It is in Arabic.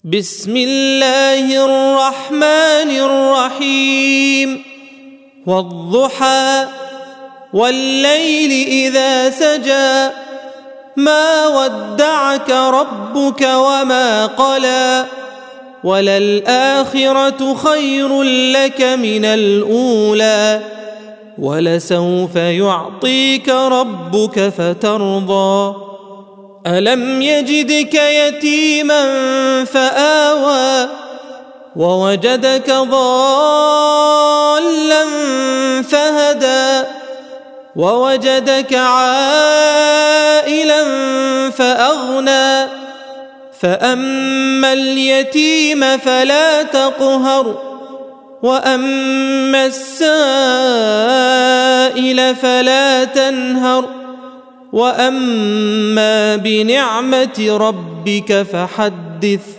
بسم الله الرحمن الرحيم والضحى والليل إذا سجى ما ودعك ربك وما قلى وللآخرة خير لك من الأولى ولسوف يعطيك ربك فترضى ألم يجدك يتيما فآوى ووجدك ضالا فهدى ووجدك عائلا فأغنى فأما اليتيم فلا تقهر وأما السائل فلا تنهر وأما بنعمة ربك فحدث